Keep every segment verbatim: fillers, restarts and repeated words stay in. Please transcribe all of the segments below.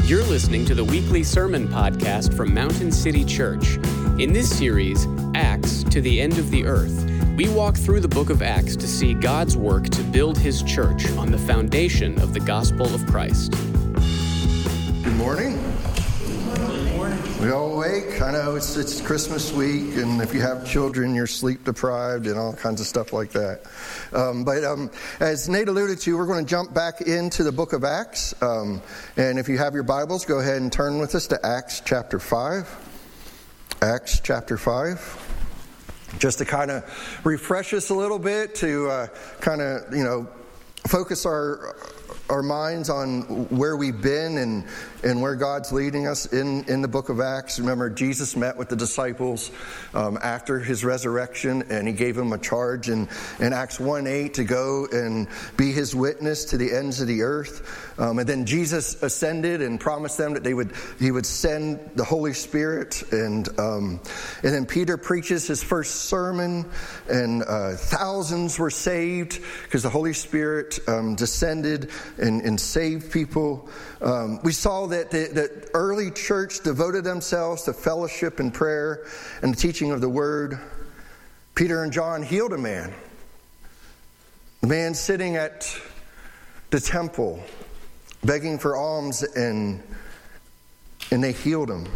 You're listening to the weekly sermon podcast from Mountain City Church. In this series, Acts to the End of the Earth, we walk through the book of Acts to see God's work to build his church on the foundation of the gospel of Christ. Good morning. Good morning. We all awake? I know it's it's Christmas week, and if you have children, you're sleep deprived and all kinds of stuff like that. Um, but um, as Nate alluded to, we're going to jump back into the book of Acts. Um, and if you have your Bibles, go ahead and turn with us to Acts chapter five. Acts chapter five. Just to kind of refresh us a little bit, to uh, kind of, you know, focus our our minds on where we've been and, and where God's leading us in, in the book of Acts. Remember, Jesus met with the disciples um, after his resurrection, and he gave them a charge in, in Acts one eight to go and be his witness to the ends of the earth. Um, and then Jesus ascended and promised them that they would he would send the Holy Spirit. And um, and then Peter preaches his first sermon, and uh, thousands were saved because the Holy Spirit um, descended and, and saved people. Um, we saw that the that early church devoted themselves to fellowship and prayer and the teaching of the word. Peter and John healed a man. The man sitting at the temple, begging for alms, and and they healed him.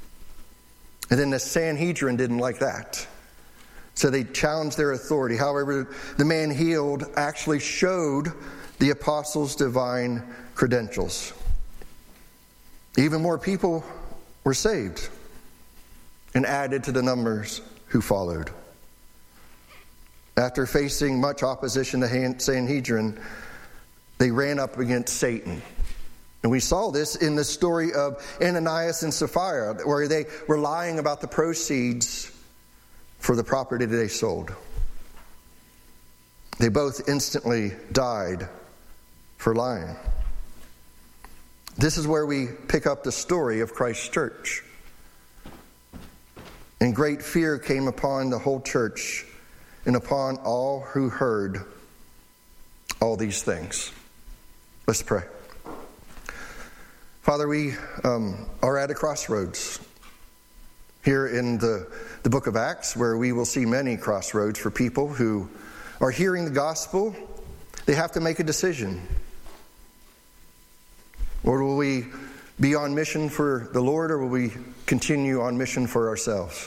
And then the Sanhedrin didn't like that, so they challenged their authority. However, the man healed actually showed the apostles' divine credentials. Even more people were saved and added to the numbers who followed. After facing much opposition to Sanhedrin, they ran up against Satan. And we saw this in the story of Ananias and Sapphira, where they were lying about the proceeds for the property that they sold. They both instantly died for lying. This is where we pick up the story of Christ's church. And great fear came upon the whole church and upon all who heard all these things. Let's pray. Father, we um, are at a crossroads here in the, the book of Acts, where we will see many crossroads for people who are hearing the gospel. They have to make a decision. Or will we be on mission for the Lord, or will we continue on mission for ourselves?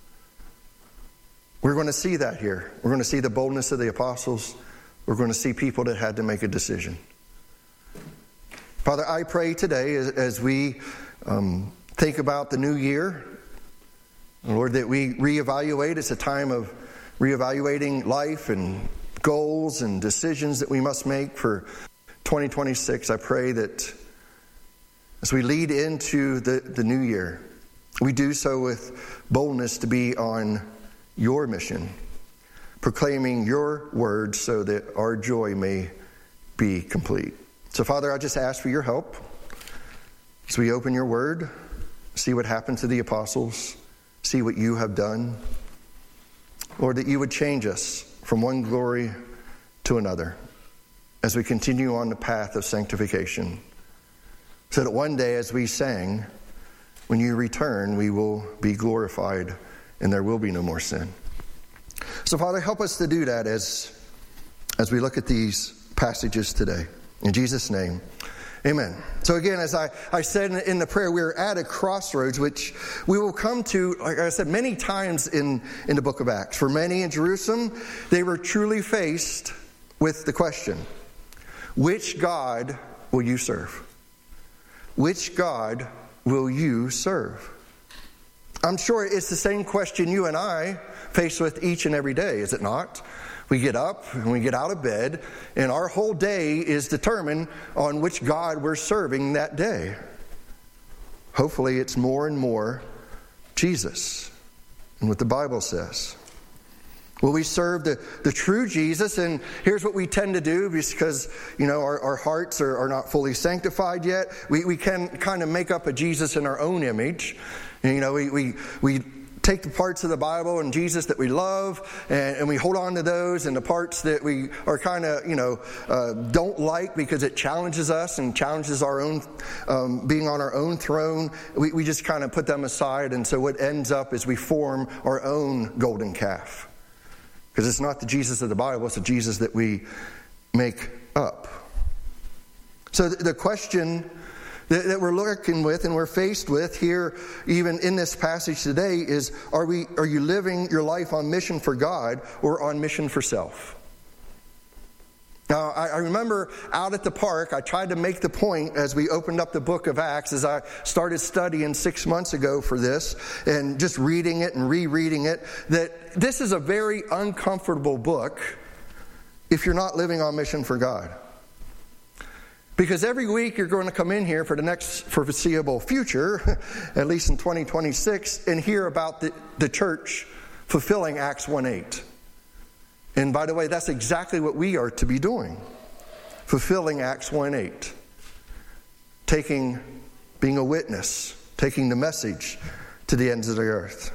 We're going to see that here. We're going to see the boldness of the apostles. We're going to see people that had to make a decision. Father, I pray today as, as we um, think about the new year, Lord, that we reevaluate. It's a time of reevaluating life and goals and decisions that we must make for twenty twenty-six. I pray that as we lead into the, the new year, we do so with boldness to be on your mission, proclaiming your word so that our joy may be complete. So, Father, I just ask for your help as we open your word, see what happened to the apostles, see what you have done. Lord, that you would change us from one glory to another as we continue on the path of sanctification, so that one day as we sang, when you return, we will be glorified and there will be no more sin. So, Father, help us to do that as, as we look at these passages today. In Jesus' name, amen. So again, as I, I said in, in the prayer, we're at a crossroads, which we will come to, like I said, many times in, in the book of Acts. For many in Jerusalem, they were truly faced with the question, which God will you serve? Which God will you serve? I'm sure it's the same question you and I face with each and every day, is it not? We get up and we get out of bed, and our whole day is determined on which God we're serving that day. Hopefully it's more and more Jesus and what the Bible says. Will we serve the, the true Jesus? And here's what we tend to do, because, you know, our, our hearts are, are not fully sanctified yet. We, we can kind of make up a Jesus in our own image. And, you know, we, we, we take the parts of the Bible and Jesus that we love, and, and we hold on to those, and the parts that we are kind of, you know, uh, don't like because it challenges us and challenges our own, um, being on our own throne, we, we just kind of put them aside. And so what ends up is we form our own golden calf. Because it's not the Jesus of the Bible, it's the Jesus that we make up. So the question that, that we're looking with and we're faced with here, even in this passage today, is are we are you living your life on mission for God or on mission for self? Now, I, I remember out at the park, I tried to make the point as we opened up the book of Acts, as I started studying six months ago for this, and just reading it and rereading it, that this is a very uncomfortable book if you're not living on mission for God. Because every week you're going to come in here for the next foreseeable future, at least in twenty twenty-six, and hear about the, the church fulfilling Acts one eight. And by the way, that's exactly what we are to be doing. Fulfilling Acts one eight. Taking, being a witness, taking the message to the ends of the earth.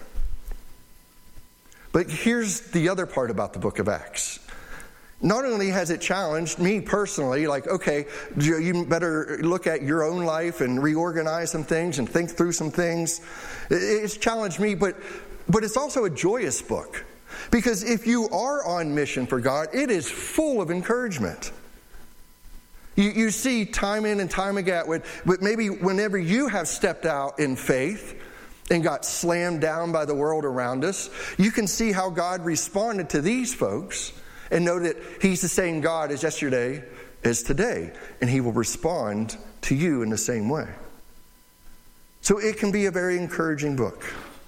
But here's the other part about the book of Acts. Not only has it challenged me personally, like, okay, you better look at your own life and reorganize some things and think through some things. It's challenged me, but but it's also a joyous book. Because if you are on mission for God, it is full of encouragement. You, you see time in and time again, but maybe whenever you have stepped out in faith and got slammed down by the world around us, you can see how God responded to these folks and know that He's the same God as yesterday as today. And He will respond to you in the same way. So it can be a very encouraging book.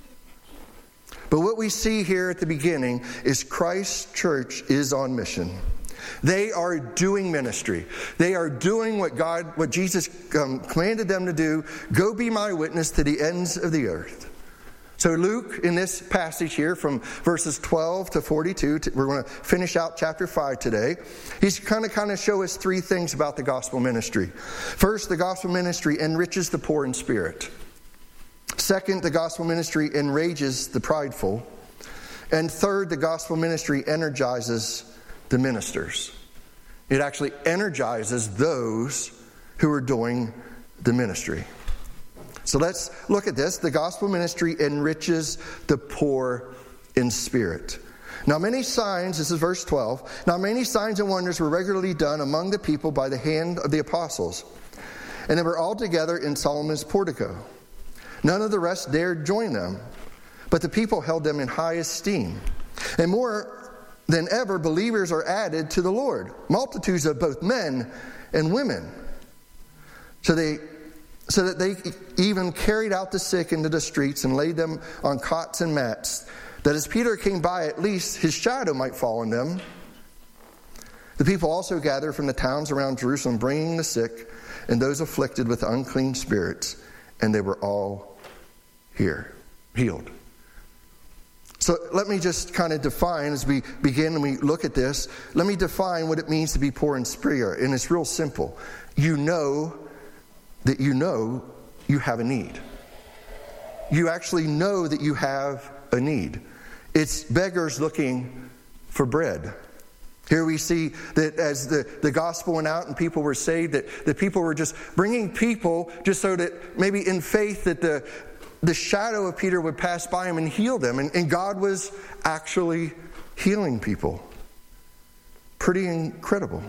But what we see here at the beginning is Christ's church is on mission. They are doing ministry. They are doing what God, what Jesus um, commanded them to do. Go be my witness to the ends of the earth. So Luke, in this passage here from verses twelve to forty-two, we're going to finish out chapter five today. He's going to kind of show us three things about the gospel ministry. First, the gospel ministry enriches the poor in spirit. Second, the gospel ministry enrages the prideful. And third, the gospel ministry energizes the ministers. It actually energizes those who are doing the ministry. So let's look at this. The gospel ministry enriches the poor in spirit. Now many signs, this is verse twelve, now many signs and wonders were regularly done among the people by the hand of the apostles. And they were all together in Solomon's portico. None of the rest dared join them, but the people held them in high esteem. And more than ever, believers are added to the Lord, multitudes of both men and women. So they, so that they even carried out the sick into the streets and laid them on cots and mats, that as Peter came by, at least his shadow might fall on them. The people also gathered from the towns around Jerusalem, bringing the sick and those afflicted with unclean spirits, and they were all here, healed. So let me just kind of define, as we begin and we look at this, let me define what it means to be poor in spirit. And it's real simple. You know that you know you have a need. You actually know that you have a need. It's beggars looking for bread. Here we see that as the, the gospel went out and people were saved, that the people were just bringing people just so that maybe in faith that the the shadow of Peter would pass by him and heal them. And, and God was actually healing people. Pretty incredible.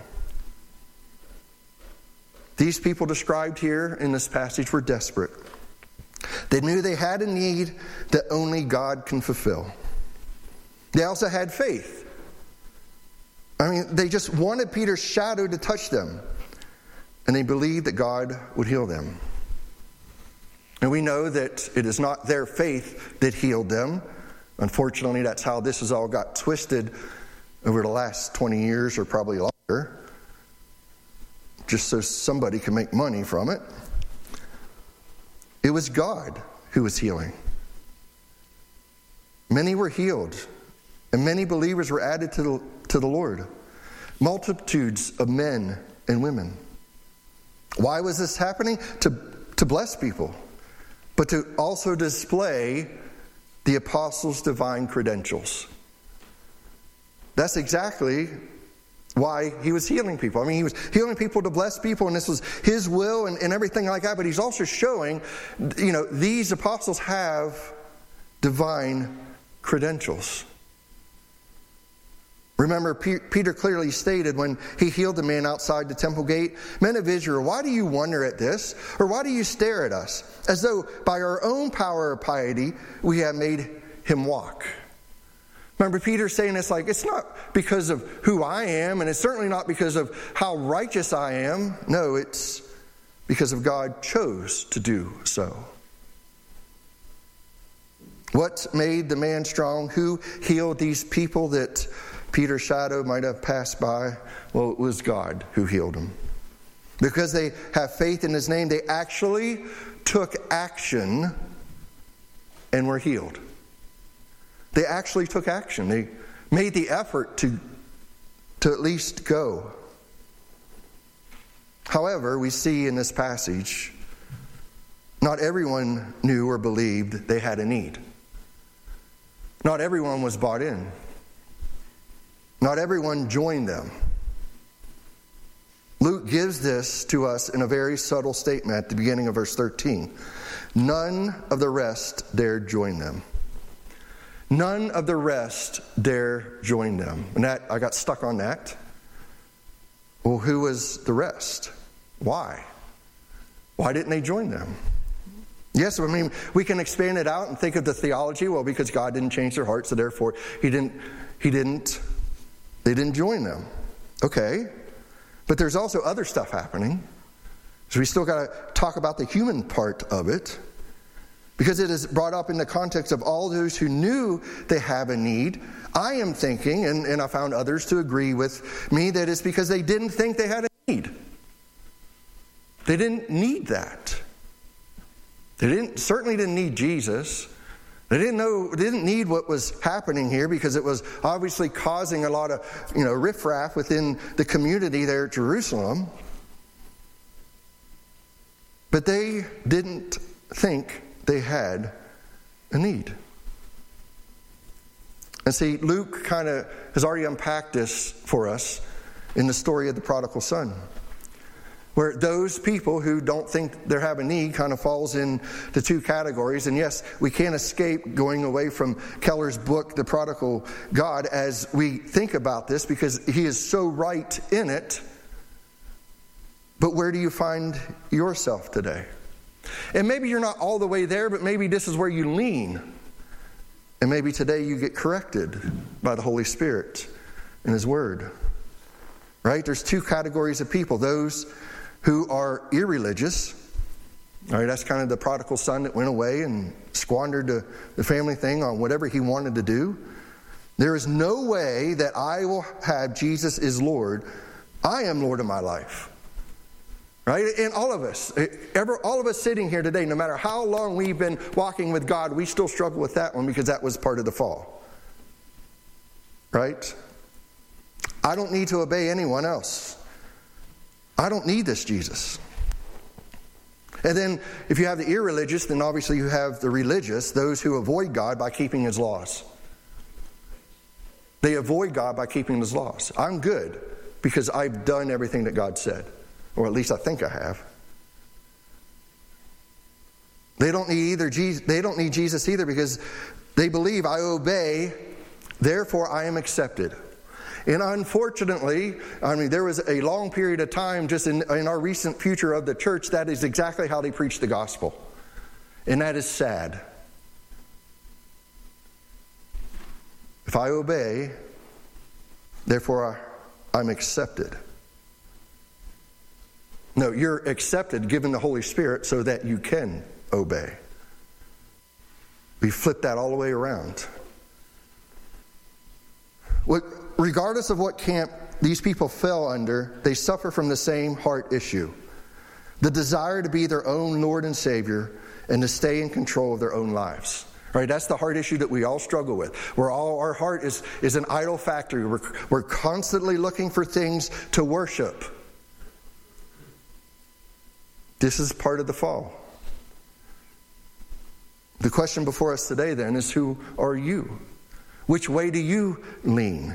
These people described here in this passage were desperate. They knew they had a need that only God can fulfill. They also had faith. I mean, they just wanted Peter's shadow to touch them. And they believed that God would heal them. And we know that it is not their faith that healed them. Unfortunately, that's how this has all got twisted over the last twenty years or probably longer. Just so somebody can make money from it. It was God who was healing. Many were healed. And many believers were added to the, to the Lord. Multitudes of men and women. Why was this happening? To, to bless people. But to also display the apostles' divine credentials. That's exactly why he was healing people. I mean, he was healing people to bless people, and this was his will and, and everything like that. But he's also showing, you know, these apostles have divine credentials. Remember, P- Peter clearly stated when he healed the man outside the temple gate, "Men of Israel, why do you wonder at this? Or why do you stare at us? As though by our own power or piety we have made him walk." Remember Peter saying it's like, it's not because of who I am, and it's certainly not because of how righteous I am. No, it's because of God chose to do so. What made the man strong? Who healed these people that Peter's shadow might have passed by? Well, it was God who healed them. Because they have faith in his name, they actually took action and were healed. They actually took action. They made the effort to, to at least go. However, we see in this passage, not everyone knew or believed they had a need. Not everyone was bought in. Not everyone joined them. Luke gives this to us in a very subtle statement at the beginning of verse thirteen. None of the rest dared join them. None of the rest dare join them. And that, I got stuck on that. Well, who was the rest? Why? Why didn't they join them? Yes, I mean, we can expand it out and think of the theology. Well, because God didn't change their hearts, so therefore he didn't, he didn't, they didn't join them. Okay. But there's also other stuff happening. So we still got to talk about the human part of it. Because it is brought up in the context of all those who knew they have a need. I am thinking, and, and I found others to agree with me, that it's because they didn't think they had a need. They didn't need that. They didn't certainly didn't need Jesus. They didn't know, they didn't need what was happening here because it was obviously causing a lot of, you know, riffraff within the community there at Jerusalem. But they didn't think they had a need. And see, Luke kind of has already unpacked this for us in the story of the prodigal son, where those people who don't think they have a need kind of falls in the two categories. And yes, we can't escape going away from Keller's book, The Prodigal God, as we think about this, because he is so right in it. But where do you find yourself today? And maybe you're not all the way there, but maybe this is where you lean. And maybe today you get corrected by the Holy Spirit in his word. Right? There's two categories of people. Those who are irreligious. All right, that's kind of the prodigal son that went away and squandered the, the family thing on whatever he wanted to do. There is no way that I will have Jesus is Lord. I am Lord of my life. Right? And all of us, ever, all of us sitting here today, no matter how long we've been walking with God, we still struggle with that one because that was part of the fall. Right? I don't need to obey anyone else. I don't need this Jesus. And then if you have the irreligious, then obviously you have the religious, those who avoid God by keeping his laws. They avoid God by keeping his laws. I'm good because I've done everything that God said. Or at least I think I have. They don't need either Jesus, they don't need Jesus either because they believe I obey, therefore I am accepted. And unfortunately, I mean, there was a long period of time just in, in our recent future of the church, that is exactly how they preach the gospel. And that is sad. If I obey, therefore I, I'm accepted. No, you're accepted, given the Holy Spirit, so that you can obey. We flip that all the way around. What, regardless of what camp these people fell under, they suffer from the same heart issue. The desire to be their own Lord and Savior and to stay in control of their own lives. Right? That's the heart issue that we all struggle with. Where all our heart is, is an idol factory. We're, we're constantly looking for things to worship. This is part of the fall. The question before us today then is, who are you? Which way do you lean?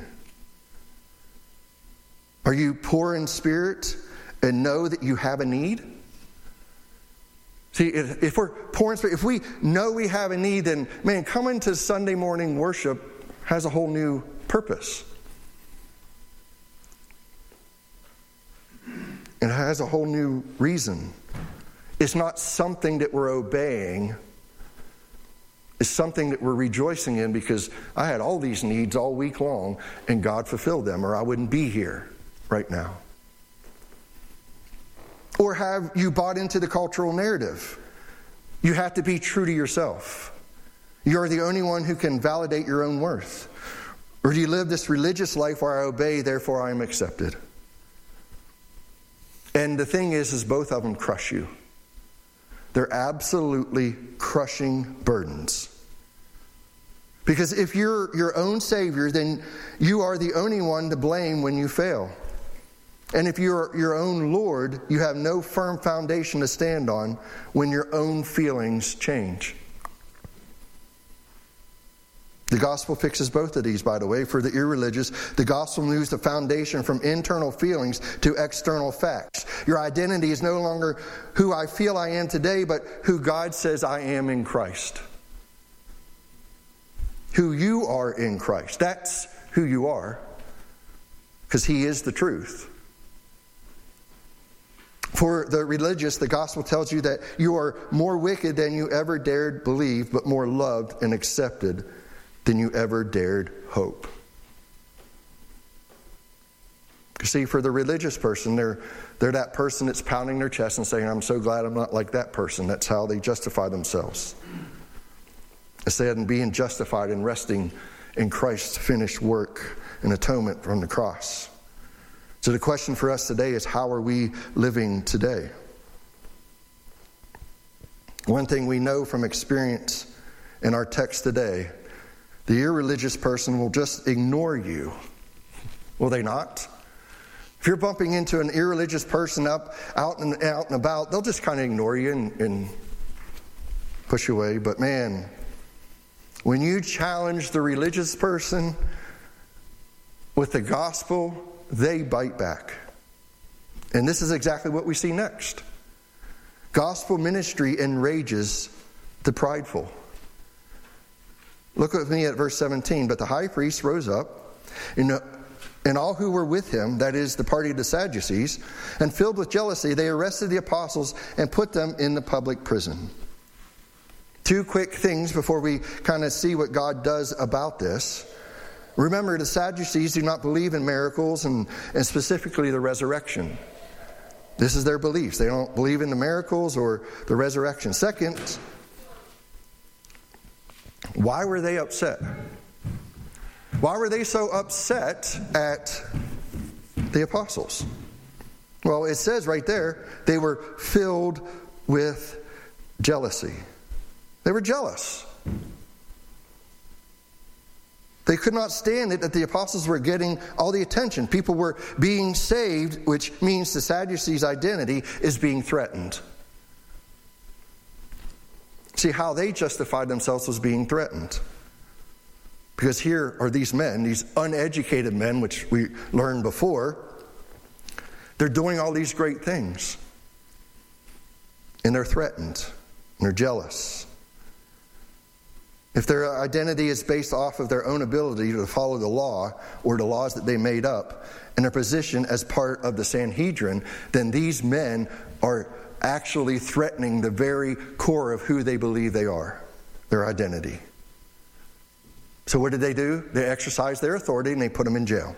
Are you poor in spirit and know that you have a need? See, if, if we're poor in spirit, if we know we have a need, then, man, coming to Sunday morning worship has a whole new purpose. It has a whole new reason. It's not something that we're obeying. It's something that we're rejoicing in because I had all these needs all week long and God fulfilled them, or I wouldn't be here right now. Or have you bought into the cultural narrative? You have to be true to yourself. You're the only one who can validate your own worth. Or do you live this religious life where I obey, therefore I am accepted? And the thing is, is both of them crush you. They're absolutely crushing burdens. Because if you're your own Savior, then you are the only one to blame when you fail. And if you're your own Lord, you have no firm foundation to stand on when your own feelings change. The gospel fixes both of these, by the way. For the irreligious, the gospel moves the foundation from internal feelings to external facts. Your identity is no longer who I feel I am today, but who God says I am in Christ. Who you are in Christ. That's who you are, because He is the truth. For the religious, the gospel tells you that you are more wicked than you ever dared believe, but more loved and accepted than you ever dared hope. You see, for the religious person, they're, they're that person that's pounding their chest and saying, I'm so glad I'm not like that person. That's how they justify themselves. Instead of being justified and resting in Christ's finished work and atonement from the cross. So the question for us today is, how are we living today? One thing we know from experience in our text today, the irreligious person will just ignore you. Will they not? If you're bumping into an irreligious person up, out and out and about, they'll just kind of ignore you and, and push you away. But man, when you challenge the religious person with the gospel, they bite back. And this is exactly what we see next. Gospel ministry enrages the prideful. Look with me at verse seventeen. But the high priest rose up, and, and all who were with him, that is, the party of the Sadducees, and filled with jealousy, they arrested the apostles and put them in the public prison. Two quick things before we kind of see what God does about this. Remember, the Sadducees do not believe in miracles and, and specifically the resurrection. This is their beliefs. They don't believe in the miracles or the resurrection. Second, why were they upset? Why were they so upset at the apostles? Well, it says right there, they were filled with jealousy. They were jealous. They could not stand it that the apostles were getting all the attention. People were being saved, which means the Sadducees' identity is being threatened. See, how they justified themselves was being threatened. Because here are these men, these uneducated men, which we learned before. They're doing all these great things. And they're threatened. And they're jealous. If their identity is based off of their own ability to follow the law or the laws that they made up and their position as part of the Sanhedrin, then these men are actually threatening the very core of who they believe they are, their identity. So what did they do? They exercised their authority and they put them in jail.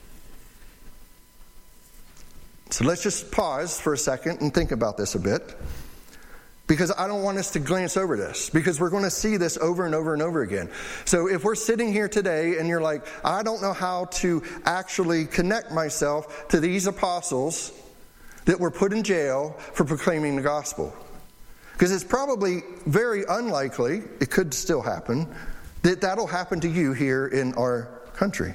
So let's just pause for a second and think about this a bit. Because I don't want us to glance over this. Because we're going to see this over and over and over again. So if we're sitting here today and you're like, I don't know how to actually connect myself to these apostles that were put in jail for proclaiming the gospel. Because it's probably very unlikely, it could still happen, that that'll happen to you here in our country.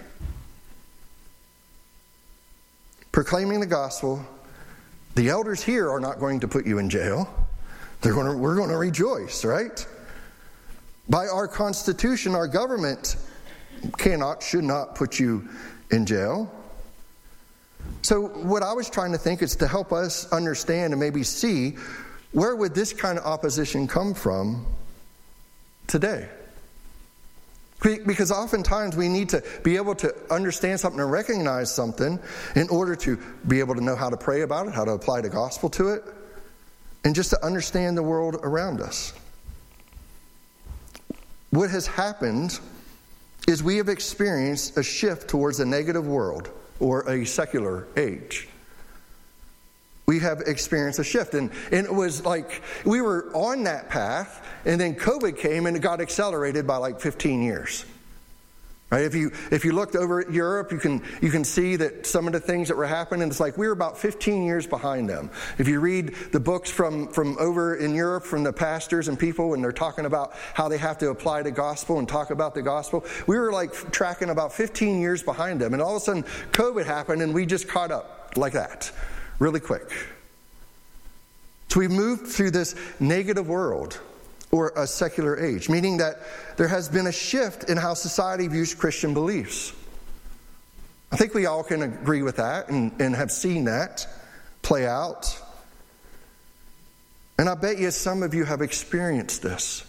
Proclaiming the gospel, the elders here are not going to put you in jail. They're going to, we're going to rejoice, right? By our Constitution, our government cannot, should not put you in jail. So what I was trying to think is to help us understand and maybe see, where would this kind of opposition come from today? Because oftentimes we need to be able to understand something and recognize something in order to be able to know how to pray about it, how to apply the gospel to it, and just to understand the world around us. What has happened is we have experienced a shift towards a negative world or a secular age. We have experienced a shift. And, and it was like we were on that path, and then COVID came and it got accelerated by like fifteen years. Right? If you if you looked over at Europe, you can you can see that some of the things that were happening, it's like we were about fifteen years behind them. If you read the books from, from over in Europe from the pastors and people, and they're talking about how they have to apply the gospel and talk about the gospel, we were like tracking about fifteen years behind them. And all of a sudden, COVID happened, and we just caught up like that, really quick. So we've moved through this negative world, or a secular age, meaning that there has been a shift in how society views Christian beliefs. I think we all can agree with that and, and have seen that play out. And I bet you some of you have experienced this.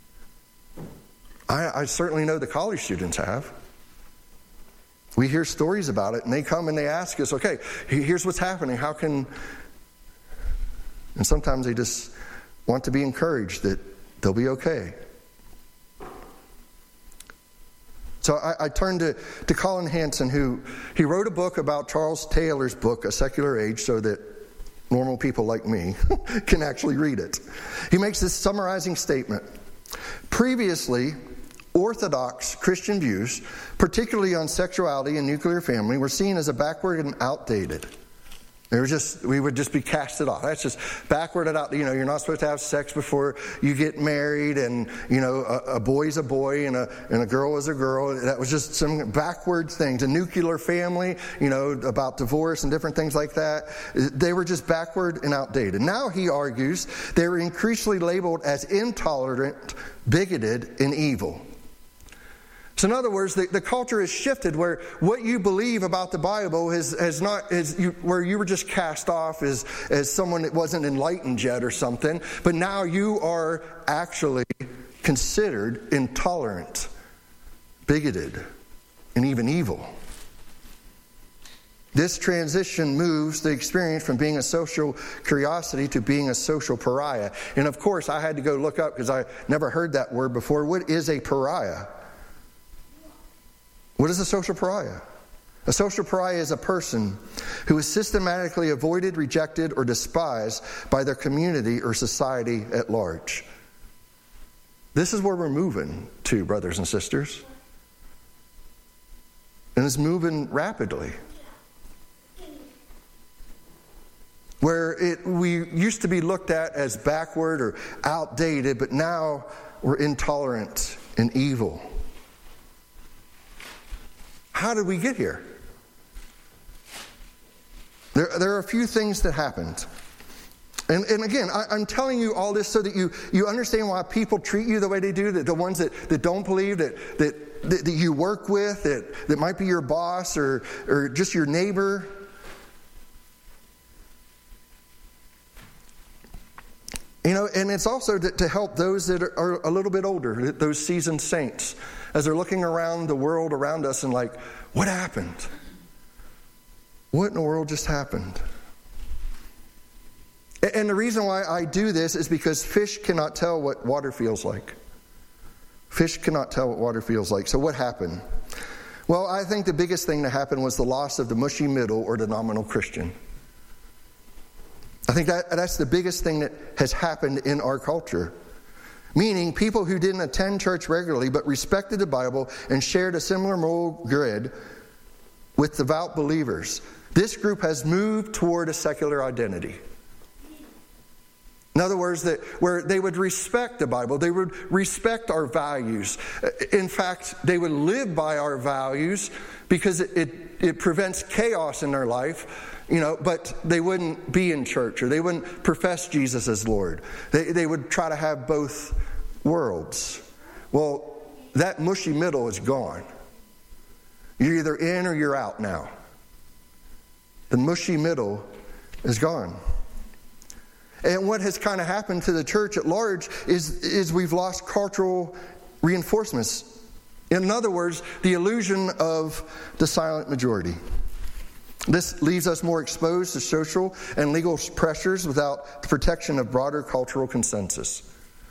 I, I certainly know the college students have. We hear stories about it, and they come and they ask us, okay, here's what's happening. How can... And sometimes they just want to be encouraged that they'll be okay. So I, I turned to, to Colin Hansen, who he wrote a book about Charles Taylor's book, A Secular Age, so that normal people like me can actually read it. He makes this summarizing statement. Previously, Orthodox Christian views, particularly on sexuality and nuclear family, were seen as a backward and outdated. They were just, we would just be casted off. That's just backward and out. You know, you're not supposed to have sex before you get married, and you know, a, a boy's a boy and a and a girl is a girl. That was just some backward things. A nuclear family, you know, about divorce and different things like that. They were just backward and outdated. Now he argues they were increasingly labeled as intolerant, bigoted, and evil. So in other words, the, the culture has shifted where what you believe about the Bible has, has not, is you, where you were just cast off as, as someone that wasn't enlightened yet or something, but now you are actually considered intolerant, bigoted, and even evil. This transition moves the experience from being a social curiosity to being a social pariah. And of course, I had to go look up because I never heard that word before. What is a pariah? What is a social pariah? A social pariah is a person who is systematically avoided, rejected, or despised by their community or society at large. This is where we're moving to, brothers and sisters. And it's moving rapidly. Where it we used to be looked at as backward or outdated, but now we're intolerant and evil. How did we get here? There, there are a few things that happened. And, and again, I, I'm telling you all this so that you, you understand why people treat you the way they do, that the ones that, that don't believe, that, that, that, that you work with, that, that might be your boss or, or just your neighbor. You know, and it's also to, to help those that are, are a little bit older, those seasoned saints, as they're looking around the world around us and like, what happened? What in the world just happened? And the reason why I do this is because fish cannot tell what water feels like. Fish cannot tell what water feels like. So what happened? Well, I think the biggest thing that happened was the loss of the mushy middle or the nominal Christian. I think that that's the biggest thing that has happened in our culture. Meaning people who didn't attend church regularly but respected the Bible and shared a similar moral grid with devout believers. This group has moved toward a secular identity. In other words, that where they would respect the Bible, they would respect our values. In fact, they would live by our values because it, it, it prevents chaos in their life. You know, but they wouldn't be in church or they wouldn't profess Jesus as Lord. They, they would try to have both worlds. Well, that mushy middle is gone. You're either in or you're out now. The mushy middle is gone. And what has kind of happened to the church at large is, is we've lost cultural reinforcements. In other words, the illusion of the silent majority. This leaves us more exposed to social and legal pressures without the protection of broader cultural consensus.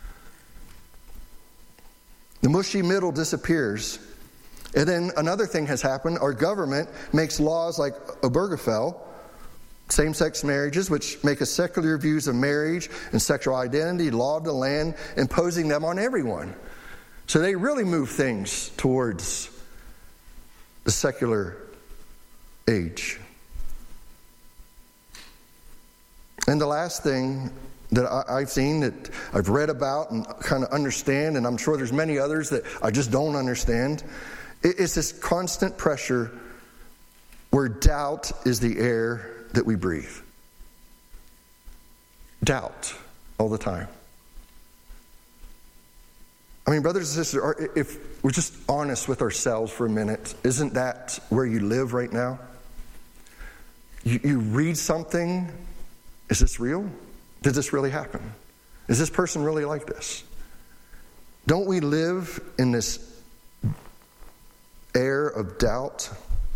The mushy middle disappears. And then another thing has happened. Our government makes laws like Obergefell, same-sex marriages, which make a secular views of marriage and sexual identity, law of the land, imposing them on everyone. So they really move things towards the secular age. And the last thing that I, I've seen, that I've read about and kind of understand, and I'm sure there's many others that I just don't understand, is this constant pressure where doubt is the air that we breathe. Doubt all the time. I mean, brothers and sisters, if we're just honest with ourselves for a minute, isn't that where you live right now? You, you read something, is this real? Did this really happen? Is this person really like this? Don't we live in this air of doubt?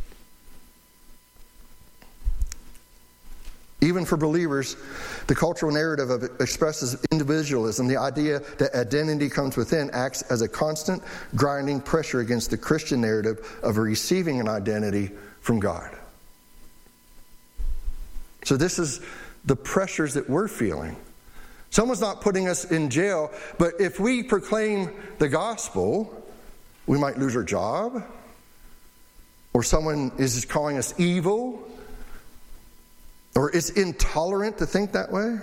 Even for believers, the cultural narrative of it expresses individualism. The idea that identity comes within acts as a constant grinding pressure against the Christian narrative of receiving an identity from God. So this is the pressures that we're feeling. Someone's not putting us in jail, but if we proclaim the gospel, we might lose our job, or someone is calling us evil, or is intolerant to think that way.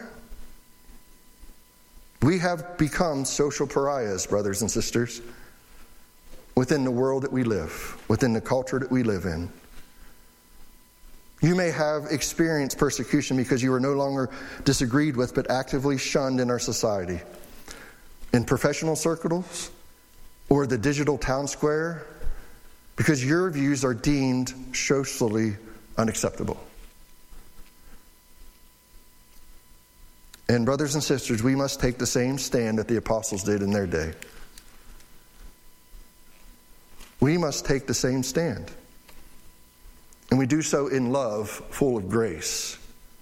We have become social pariahs, brothers and sisters, within the world that we live, within the culture that we live in. You may have experienced persecution because you are no longer disagreed with, but actively shunned in our society. In professional circles, or the digital town square, because your views are deemed socially unacceptable. And brothers and sisters, we must take the same stand that the apostles did in their day. We must take the same stand. And we do so in love, full of grace.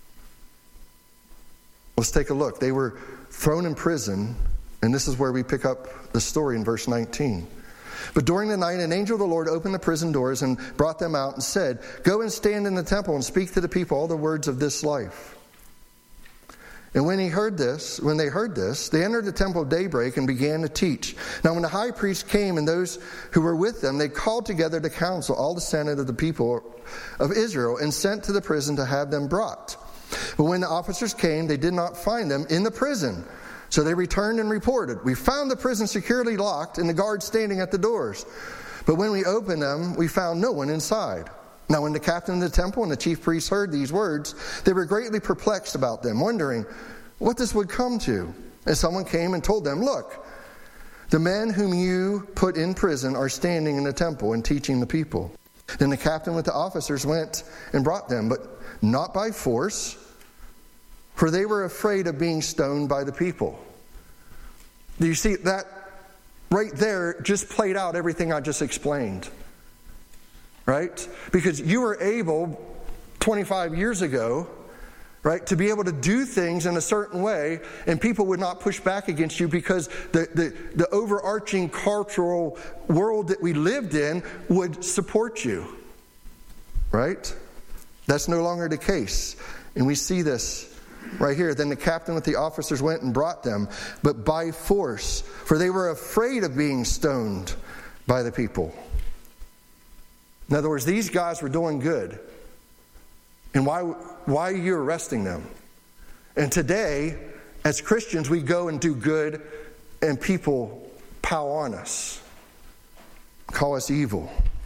Let's take a look. They were thrown in prison, and this is where we pick up the story in verse nineteen. But during the night, an angel of the Lord opened the prison doors and brought them out and said, "Go and stand in the temple and speak to the people all the words of this life." And when he heard this, when they heard this, they entered the temple at daybreak and began to teach. Now when the high priest came and those who were with them, they called together the council, all the senate of the people of Israel, and sent to the prison to have them brought. But when the officers came, they did not find them in the prison. So they returned and reported, "We found the prison securely locked and the guards standing at the doors. But when we opened them, we found no one inside." Now when the captain of the temple and the chief priests heard these words, they were greatly perplexed about them, wondering what this would come to. And someone came and told them, "Look, the men whom you put in prison are standing in the temple and teaching the people." Then the captain with the officers went and brought them, but not by force, for they were afraid of being stoned by the people. Do you see that right there just played out everything I just explained? Right? Because you were able twenty-five years ago, right, to be able to do things in a certain way, and people would not push back against you because the, the, the overarching cultural world that we lived in would support you. Right? That's no longer the case. And we see this right here. Then the captain with the officers went and brought them, but by force, for they were afraid of being stoned by the people. In other words, these guys were doing good. And why, why are you arresting them? And today, as Christians, we go and do good, and people pow on us, call us evil.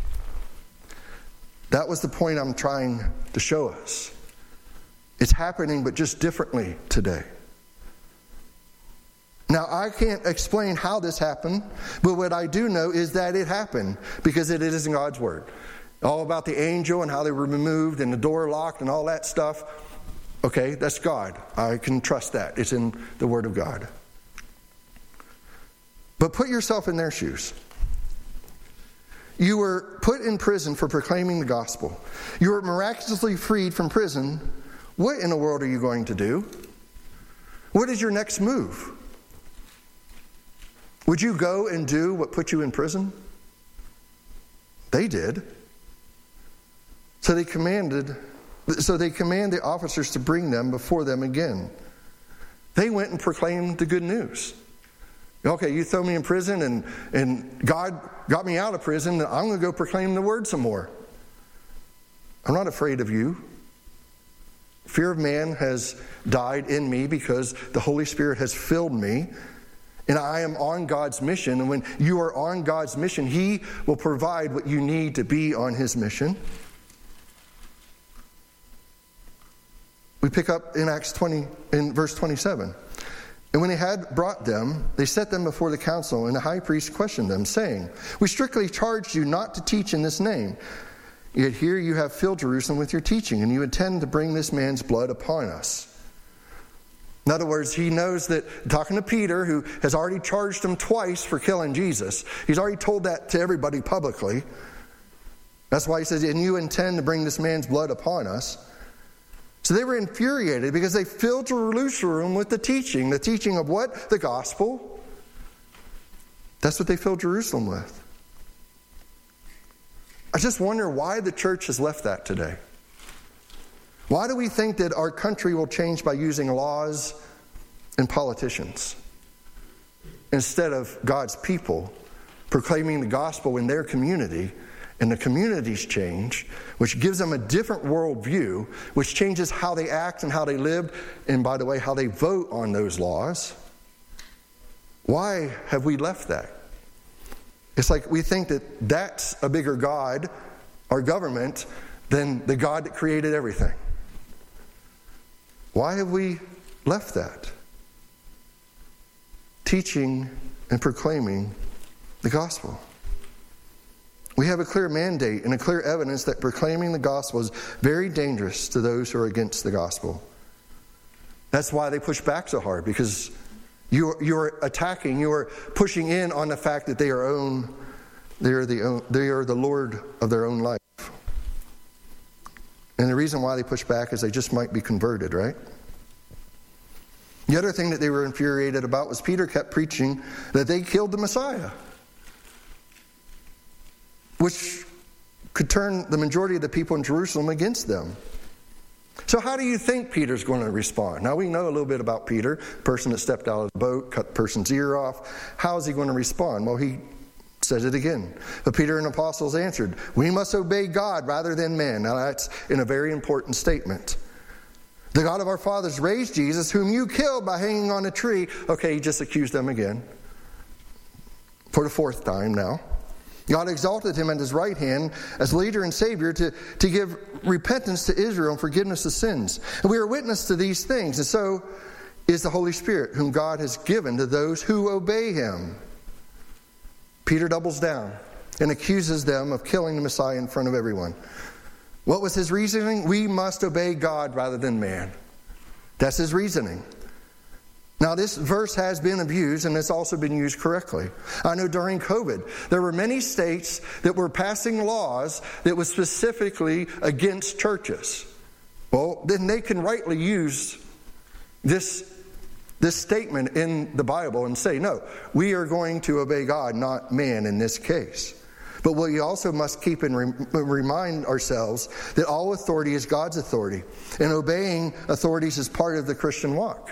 That was the point I'm trying to show us. It's happening, but just differently today. Now, I can't explain how this happened, but what I do know is that it happened because it is in God's Word. All about the angel and how they were removed and the door locked and all that stuff. Okay, that's God. I can trust that. It's in the Word of God. But put yourself in their shoes. You were put in prison for proclaiming the gospel. You were miraculously freed from prison. What in the world are you going to do? What is your next move? Would you go and do what put you in prison? They did. So they commanded, so they command the officers to bring them before them again. They went and proclaimed the good news. Okay, you throw me in prison and, and God got me out of prison, I'm going to go proclaim the word some more. I'm not afraid of you. Fear of man has died in me because the Holy Spirit has filled me. And I am on God's mission. And when you are on God's mission, He will provide what you need to be on His mission. We pick up in Acts twenty, in verse twenty-seven. And when they had brought them, they set them before the council, and the high priest questioned them, saying, "We strictly charged you not to teach in this name. Yet here you have filled Jerusalem with your teaching, and you intend to bring this man's blood upon us." In other words, he knows that, talking to Peter, who has already charged him twice for killing Jesus, he's already told that to everybody publicly. That's why he says, "And you intend to bring this man's blood upon us." So they were infuriated because they filled Jerusalem with the teaching. The teaching of what? The gospel. That's what they filled Jerusalem with. I just wonder why the church has left that today. Why do we think that our country will change by using laws and politicians instead of God's people proclaiming the gospel in their community, and the communities change, which gives them a different worldview, which changes how they act and how they live, and by the way, how they vote on those laws? Why have we left that? It's like we think that that's a bigger God, our government, than the God that created everything. Why have we left that? Teaching and proclaiming the gospel. We have a clear mandate and a clear evidence that proclaiming the gospel is very dangerous to those who are against the gospel. That's why they push back so hard, because you're, you're attacking, you're pushing in on the fact that they are own, they are the own, they are the Lord of their own life. And the reason why they push back is they just might be converted, right? The other thing that they were infuriated about was Peter kept preaching that they killed the Messiah, which could turn the majority of the people in Jerusalem against them. So how do you think Peter's going to respond? Now, we know a little bit about Peter, person that stepped out of the boat, cut the person's ear off. How is he going to respond? Well, he says it again. But Peter and the apostles answered, "We must obey God rather than men." Now, that's in a very important statement. "The God of our fathers raised Jesus, whom you killed by hanging on a tree." Okay, he just accused them again. For the fourth time now. "God exalted him at his right hand as leader and savior to, to give repentance to Israel and forgiveness of sins. And we are witness to these things. And so is the Holy Spirit, whom God has given to those who obey him." Peter doubles down and accuses them of killing the Messiah in front of everyone. What was his reasoning? We must obey God rather than man. That's his reasoning. Now, this verse has been abused, and it's also been used correctly. I know during COVID, there were many states that were passing laws that was specifically against churches. Well, then they can rightly use this, this statement in the Bible and say, no, we are going to obey God, not man in this case. But we also must keep and re- remind ourselves that all authority is God's authority, and obeying authorities is part of the Christian walk.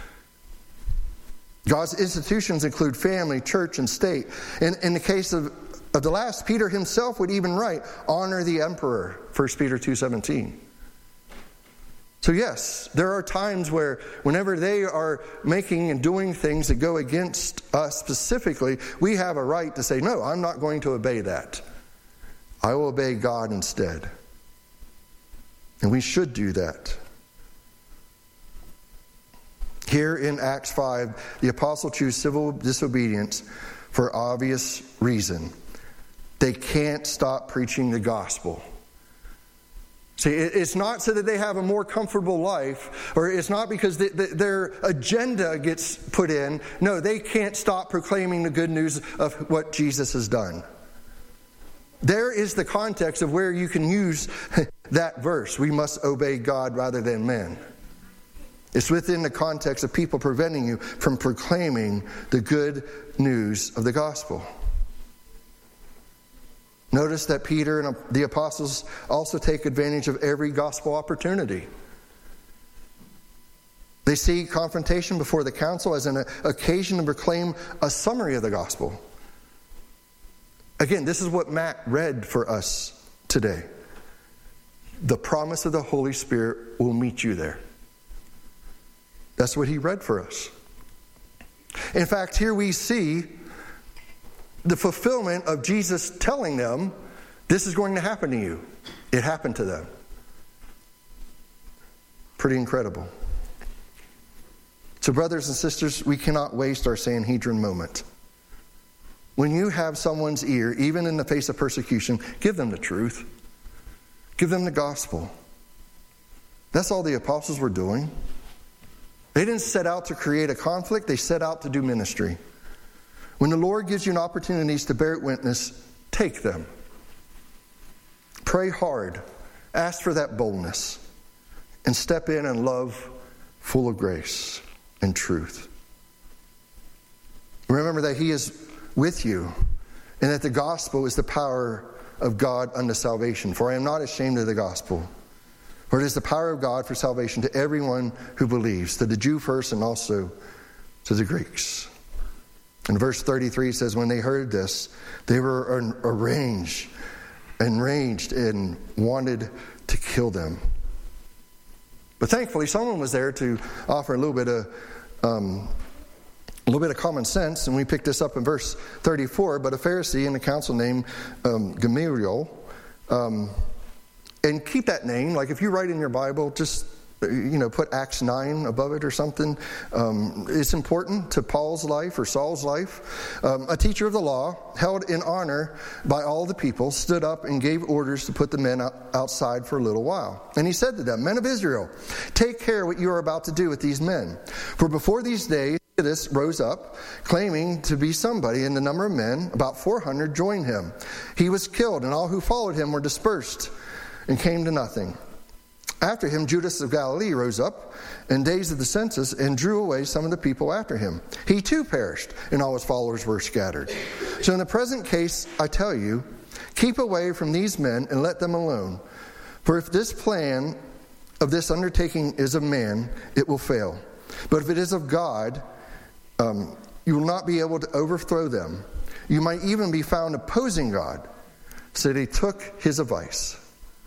God's institutions include family, church, and state. And in the case of, of the last, Peter himself would even write, "Honor the emperor," First Peter two seventeen. So yes, there are times where whenever they are making and doing things that go against us specifically, we have a right to say, no, I'm not going to obey that. I will obey God instead. And we should do that. Here in Acts five, the apostles choose civil disobedience for obvious reason. They can't stop preaching the gospel. See, it's not so that they have a more comfortable life, or it's not because they, they, their agenda gets put in. No, they can't stop proclaiming the good news of what Jesus has done. There is the context of where you can use that verse. We must obey God rather than men. It's within the context of people preventing you from proclaiming the good news of the gospel. Notice that Peter and the apostles also take advantage of every gospel opportunity. They see confrontation before the council as an occasion to proclaim a summary of the gospel. Again, this is what Matt read for us today. The promise of the Holy Spirit will meet you there. That's what he read for us. In fact, here we see the fulfillment of Jesus telling them, this is going to happen to you. It happened to them. Pretty incredible. So brothers and sisters, we cannot waste our Sanhedrin moment. When you have someone's ear, even in the face of persecution, give them the truth. Give them the gospel. That's all the apostles were doing. They didn't set out to create a conflict. They set out to do ministry. When the Lord gives you opportunities to bear witness, take them. Pray hard. Ask for that boldness. And step in in love full of grace and truth. Remember that He is with you, and that the gospel is the power of God unto salvation. For I am not ashamed of the gospel, for it is the power of God for salvation to everyone who believes, to the Jew first and also to the Greeks. And verse thirty-three says, when they heard this, they were enraged, enraged and wanted to kill them. But thankfully, someone was there to offer a little bit of um, a little bit of common sense, and we pick this up in verse thirty-four. But a Pharisee in the council named um, Gamaliel, um, and keep that name. Like if you write in your Bible, just you know, put Acts nine above it or something. Um, it's important to Paul's life or Saul's life. Um, a teacher of the law, held in honor by all the people, stood up and gave orders to put the men outside for a little while. And he said to them, men of Israel, take care what you are about to do with these men. For before these days, this rose up, claiming to be somebody, and the number of men, about four hundred, joined him. He was killed, and all who followed him were dispersed and came to nothing. After him, Judas of Galilee rose up in days of the census and drew away some of the people after him. He too perished, and all his followers were scattered. So in the present case, I tell you, keep away from these men and let them alone. For if this plan of this undertaking is of man, it will fail. But if it is of God, um, you will not be able to overthrow them. You might even be found opposing God. So they took his advice.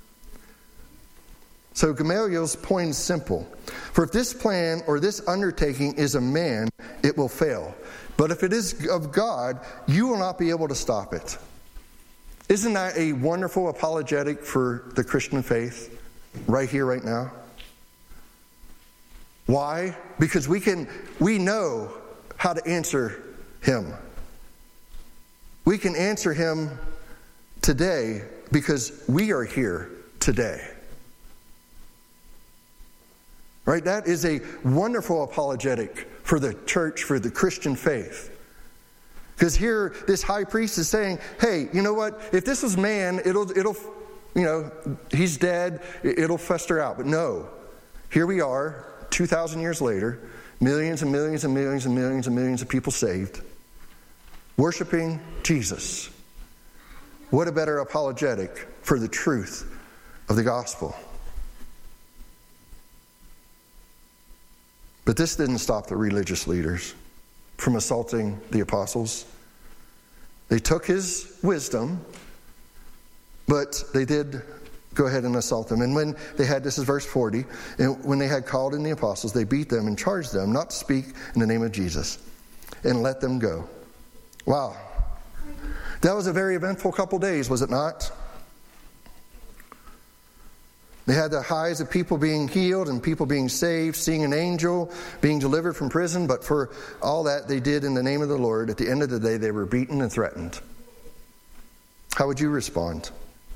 So Gamaliel's point is simple. For if this plan or this undertaking is a man, it will fail. But if it is of God, you will not be able to stop it. Isn't that a wonderful apologetic for the Christian faith right here, right now? Why? Because we can, we know how to answer him. We can answer him today because we are here today. Right? That is a wonderful apologetic for the church, for the Christian faith. Because here, this high priest is saying, hey, you know what? If this was man, it'll, it'll, you know, he's dead, it'll fester out. But no, here we are, two thousand years later, millions and millions and millions and millions and millions of people saved, worshiping Jesus. What a better apologetic for the truth of the gospel. But this didn't stop the religious leaders from assaulting the apostles. They took his wisdom, but they did go ahead and assault them. And when they had, this is verse forty, and when they had called in the apostles, they beat them and charged them not to speak in the name of Jesus and let them go. Wow. That was a very eventful couple days, was it not? They had the highs of people being healed and people being saved, seeing an angel, being delivered from prison. But for all that they did in the name of the Lord, at the end of the day, they were beaten and threatened. How would you respond?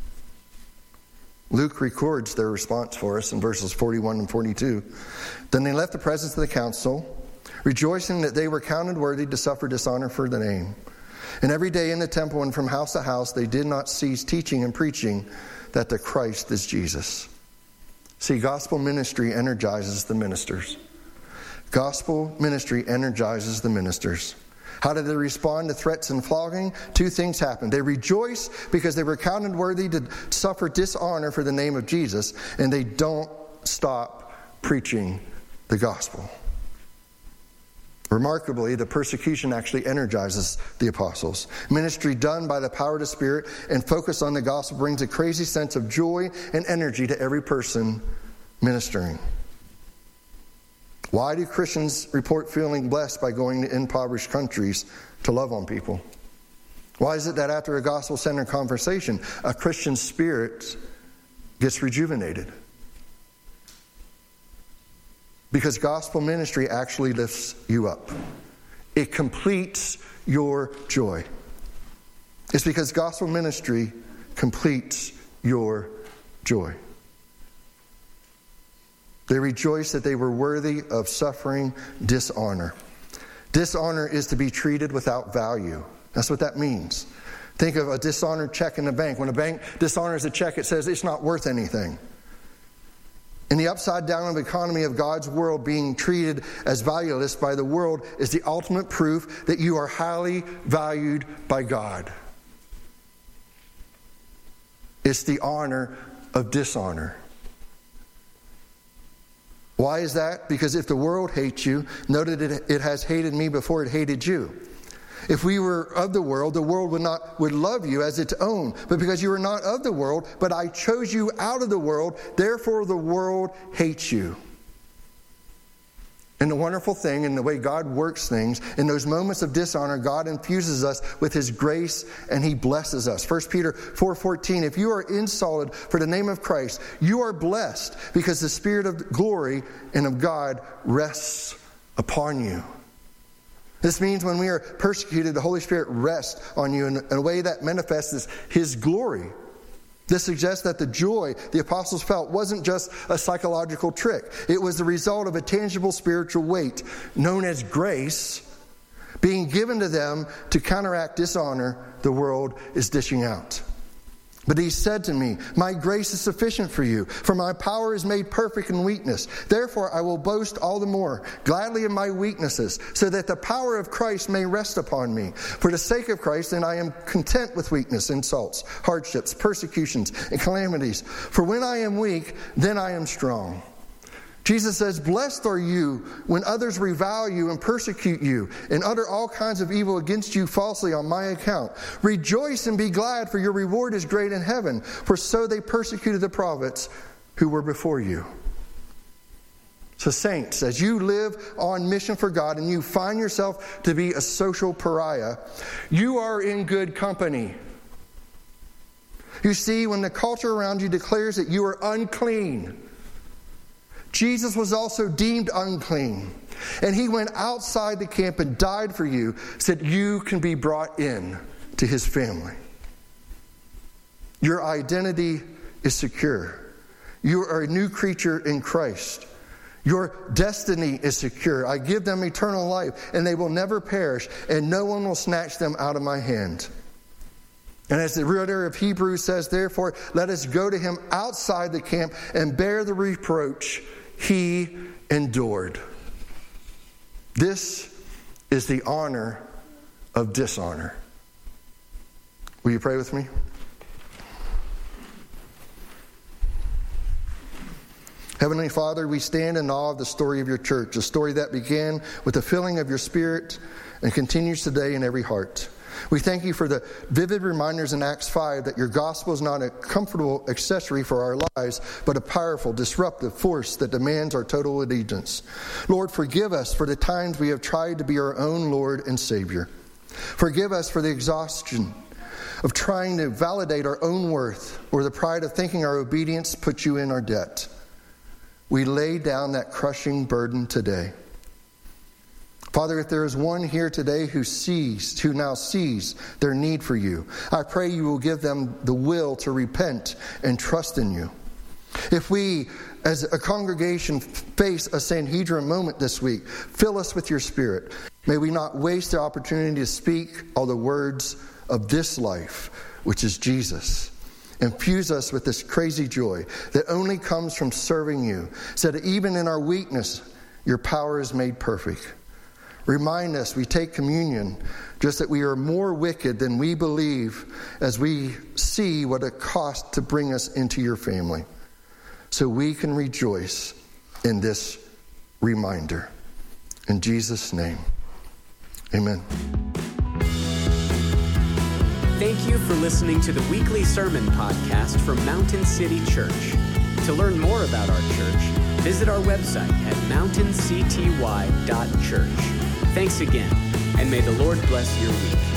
Luke records their response for us in verses forty-one and forty-two. Then they left the presence of the council, rejoicing that they were counted worthy to suffer dishonor for the name. And every day in the temple and from house to house, they did not cease teaching and preaching that the Christ is Jesus. See, gospel ministry energizes the ministers. Gospel ministry energizes the ministers. How did they respond to threats and flogging? Two things happened. They rejoiced because they were counted worthy to suffer dishonor for the name of Jesus, and they don't stop preaching the gospel. Remarkably, the persecution actually energizes the apostles. Ministry done by the power of the Spirit and focus on the gospel brings a crazy sense of joy and energy to every person ministering. Why do Christians report feeling blessed by going to impoverished countries to love on people? Why is it that after a gospel-centered conversation, a Christian spirit gets rejuvenated? Because gospel ministry actually lifts you up. It completes your joy. It's because gospel ministry completes your joy. They rejoiced that they were worthy of suffering dishonor. Dishonor is to be treated without value. That's what that means. Think of a dishonored check in the bank. When a bank dishonors a check, it says it's not worth anything. In the upside down economy of God's world, being treated as valueless by the world is the ultimate proof that you are highly valued by God. It's the honor of dishonor. Why is that? Because if the world hates you, know that it, it has hated me before it hated you. If we were of the world, the world would not would love you as its own. But because you are not of the world, but I chose you out of the world, therefore the world hates you. And the wonderful thing, in the way God works things, in those moments of dishonor, God infuses us with His grace and He blesses us. First Peter four fourteen, if you are insulted for the name of Christ, you are blessed because the Spirit of glory and of God rests upon you. This means when we are persecuted, the Holy Spirit rests on you in a way that manifests His glory. This suggests that the joy the apostles felt wasn't just a psychological trick. It was the result of a tangible spiritual weight known as grace being given to them to counteract dishonor the world is dishing out. But He said to me, my grace is sufficient for you, for my power is made perfect in weakness. Therefore I will boast all the more, gladly in my weaknesses, so that the power of Christ may rest upon me. For the sake of Christ, then I am content with weakness, insults, hardships, persecutions, and calamities. For when I am weak, then I am strong. Jesus says, blessed are you when others revile you and persecute you and utter all kinds of evil against you falsely on my account. Rejoice and be glad, for your reward is great in heaven, for so they persecuted the prophets who were before you. So saints, as you live on mission for God and you find yourself to be a social pariah, you are in good company. You see, when the culture around you declares that you are unclean, Jesus was also deemed unclean. And He went outside the camp and died for you so that you can be brought in to His family. Your identity is secure. You are a new creature in Christ. Your destiny is secure. I give them eternal life, and they will never perish, and no one will snatch them out of my hand. And as the writer of Hebrews says, therefore, let us go to Him outside the camp and bear the reproach He endured. This is the honor of dishonor. Will you pray with me? Heavenly Father, we stand in awe of the story of your church, a story that began with the filling of your Spirit and continues today in every heart. We thank you for the vivid reminders in Acts five that your gospel is not a comfortable accessory for our lives, but a powerful, disruptive force that demands our total allegiance. Lord, forgive us for the times we have tried to be our own Lord and Savior. Forgive us for the exhaustion of trying to validate our own worth or the pride of thinking our obedience puts you in our debt. We lay down that crushing burden today. Father, if there is one here today who sees, who now sees their need for you, I pray you will give them the will to repent and trust in you. If we, as a congregation, face a Sanhedrin moment this week, fill us with your Spirit. May we not waste the opportunity to speak all the words of this life, which is Jesus. Infuse us with this crazy joy that only comes from serving you, so that even in our weakness, your power is made perfect. Remind us, we take communion, just that we are more wicked than we believe as we see what it costs to bring us into your family. So we can rejoice in this reminder. In Jesus' name, amen. Thank you for listening to the weekly sermon podcast from Mountain City Church. To learn more about our church, visit our website at mountain c t y dot church. Thanks again, and may the Lord bless your week.